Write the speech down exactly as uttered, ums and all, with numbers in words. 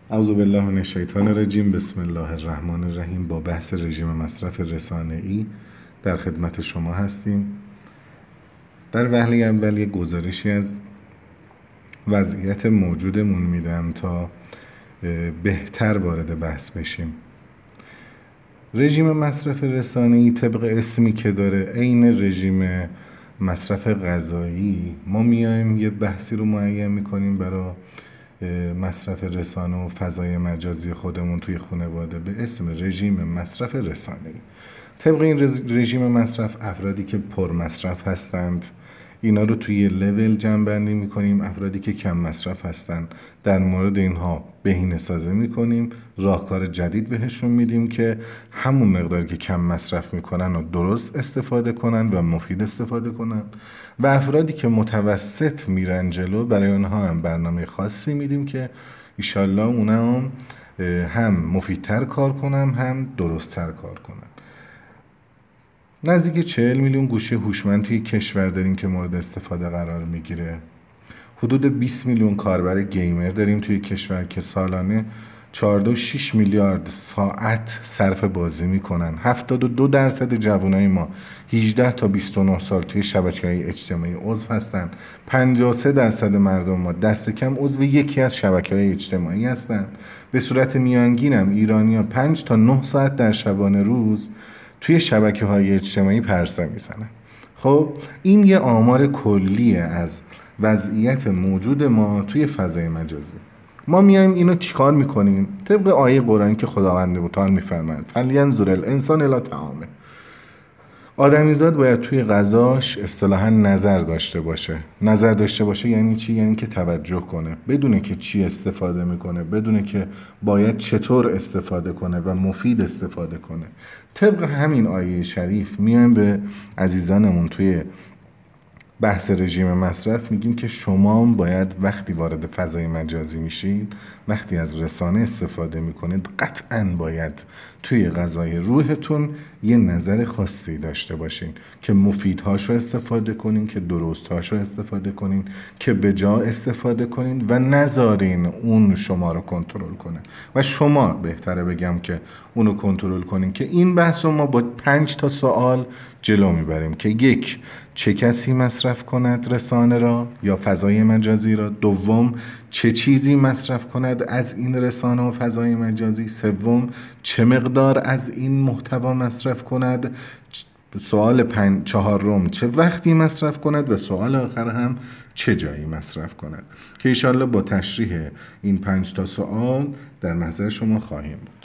اعوذ بالله من الشیطان الرجیم. بسم الله الرحمن الرحیم. با بحث رژیم مصرف رسانه‌ای در خدمت شما هستیم. در وهله اول یک گزارشی از وضعیت موجودمون میدم تا بهتر وارد بحث بشیم. رژیم مصرف رسانه‌ای طبق اسمی که داره عین رژیم مصرف غذایی، ما میایم یه بحثی رو معین میکنیم برای مصرف رسانه و فضای مجازی خودمون توی خانواده به اسم رژیم مصرف رسانه‌ای. طبق این رژیم مصرف افرادی که پر مصرف هستند اینا رو توی لول جمع بندی میکنیم. افرادی که کم مصرف هستند در مورد اینها بهینه سازی میکنیم، راهکار جدید بهشون میدیم که همون مقداری که کم مصرف میکنن و درست استفاده کنن و مفید استفاده کنن، و افرادی که متوسط میرن جلو برای اونها هم برنامه خاصی میدیم که ایشالله اونا هم, هم مفیدتر کار کنن هم درستتر کار کنن. نزدیک چهل میلیون گوشی هوشمند توی کشور داریم که مورد استفاده قرار میگیره. حدود بیست میلیون کاربر گیمر داریم توی کشور که سالانه چهارده و شش میلیارد ساعت صرف بازی میکنن. هفتاد و دو درصد جوانای ما هجده تا بیست و نه سال توی شبکه‌های اجتماعی عضو هستن. پنجاه و سه درصد مردم ما دست کم عضو یکی از شبکه‌های اجتماعی هستن. به صورت میانگین هم ایرانی‌ها پنج تا نه ساعت در شبانه روز توی شبکه‌های اجتماعی پرسه میزنن. خب این یه آمار کلیه از وضعیت موجود ما توی فضای مجازی. ما میایم اینو چیکار میکنیم؟ طبق آیه قرآنی که خداوند متعال میفرماید فلینظر الانسان الی طعامه، آدمیزاد باید توی غذاش اصطلاحاً نظر داشته باشه. نظر داشته باشه یعنی چی؟ یعنی که توجه کنه، بدونه که چی استفاده میکنه، بدونه که باید چطور استفاده کنه و مفید استفاده کنه. طبق همین آیه شریف میایم به عزیزانمون توی بحث رژیم مصرف میگیم که شما باید وقتی وارد فضای مجازی میشید، وقتی از رسانه استفاده میکنید، قطعاً باید توی غذای روحتون یه نظر خاصی داشته باشین که مفیدهاشو استفاده کنین، که درستهاشو استفاده کنین، که به جا استفاده کنین و نذارین اون شما رو کنترل کنه و شما بهتره بگم که اونو کنترل کنین. که این بحث رو ما با پنج تا سوال جلو میبریم که یک، چه کسی مصرف کند رسانه را یا فضای مجازی را؟ دوم، چه چیزی مصرف کند از این رسانه و فضای مجازی؟ سوم، چه مقدار از این محتوا مصرف کند؟ سوال پنج چهارم، چه وقتی مصرف کند؟ و سوال آخر هم چه جایی مصرف کند؟ که ایشالله با تشریح این پنج تا سوال در محضر شما خواهیم بود.